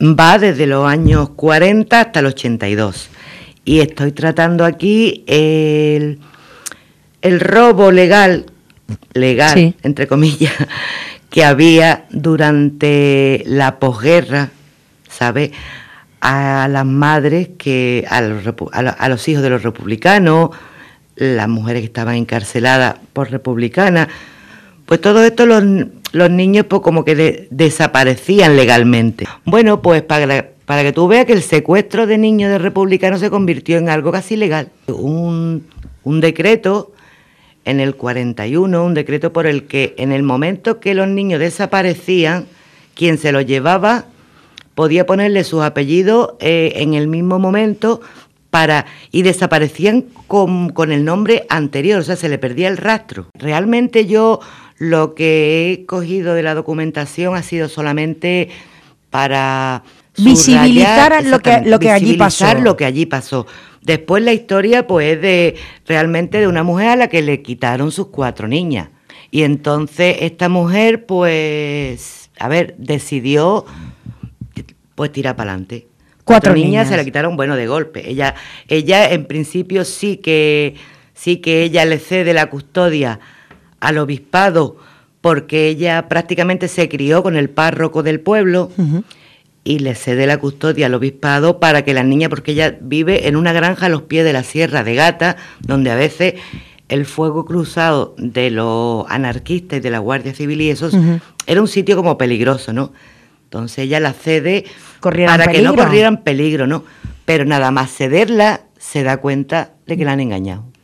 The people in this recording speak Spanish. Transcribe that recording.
va desde los años 40 hasta el 82. Y estoy tratando aquí el robo legal, sí, entre comillas, que había durante la posguerra, ¿sabes?, a las madres, a los hijos de los republicanos, las mujeres que estaban encarceladas por republicanas. Pues todo esto los niños pues como que desaparecían legalmente. Bueno, pues para que tú veas que el secuestro de niños de republicanos se convirtió en algo casi legal. Un decreto en el 41, un decreto por el que en el momento que los niños desaparecían, quien se los llevaba podía ponerle sus apellidos en el mismo momento y desaparecían con el nombre anterior, o sea, se le perdía el rastro. Realmente yo lo que he cogido de la documentación ha sido solamente para visibilizar lo que allí pasó. Después la historia pues es realmente de una mujer a la que le quitaron sus 4 niñas. Y entonces esta mujer pues, decidió pues tirar para adelante. 4 niñas se la quitaron, de golpe. Ella en principio sí que ella le cede la custodia al obispado, porque ella prácticamente se crió con el párroco del pueblo. Uh-huh. Y le cede la custodia al obispado para que las niñas, porque ella vive en una granja a los pies de la Sierra de Gata, donde a veces el fuego cruzado de los anarquistas y de la Guardia Civil y eso, uh-huh, era un sitio como peligroso, ¿no? Entonces ella la cede para que no corrieran peligro, ¿no? Pero nada más cederla, se da cuenta de que la han engañado.